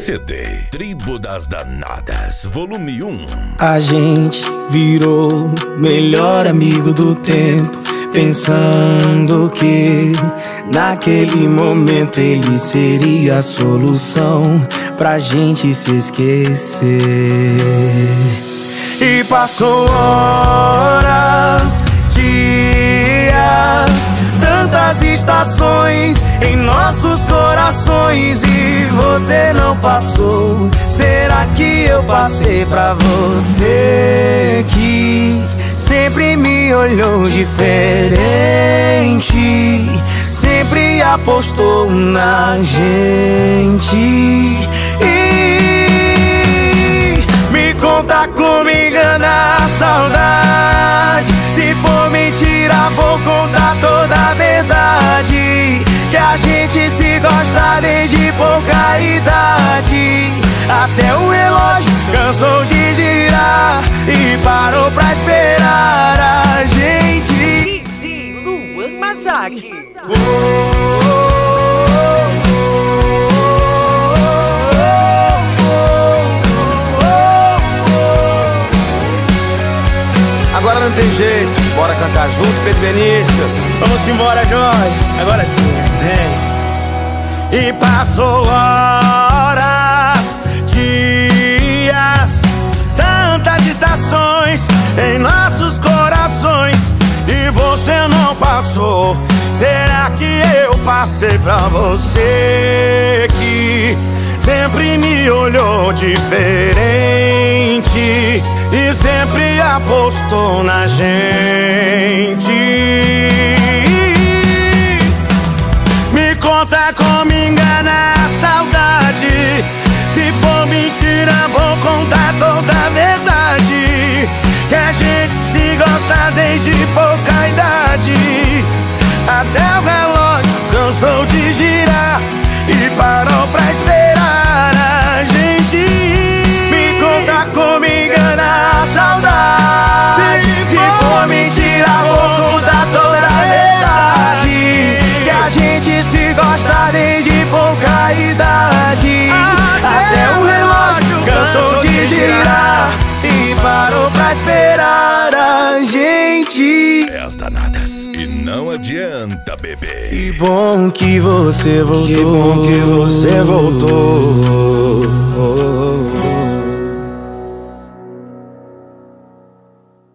CD Tribo das Danadas, volume 1. A gente virou melhor amigo do tempo, pensando que naquele momento ele seria a solução pra gente se esquecer. E passou horas, dias, tantas estações em nossos corações e você não passou. Será que eu passei pra você que sempre me olhou diferente, sempre apostou na gente? E me conta como engana a saudade. Se for mentira, vou contar toda a verdade. Que a gente se gosta desde pouca idade. Até o relógio cansou de girar e parou pra esperar a gente. DJ Luan Mazaki. Agora não tem jeito, bora cantar junto, Pedro Benício. Vamos embora, Jorge. Agora sim, vem. E passou horas, dias, tantas estações em nossos corações e você não passou. Será que eu passei pra você que sempre me olhou diferente e sempre apostou na gente? Me conta como engana a saudade. Se for mentira, vou contar toda a verdade. Que a gente se gosta desde pouca idade. Até o relógio cansou de girar e parou pra esperar a gente. Me conta como engana a saudade. Se for mentira, vou contar toda a verdade. Que a gente se gosta desde pouca idade. Até o relógio cansou de girar e parou pra esperar a gente. É as Danadas e não adianta beber. Que bom que você voltou. Que bom que você voltou.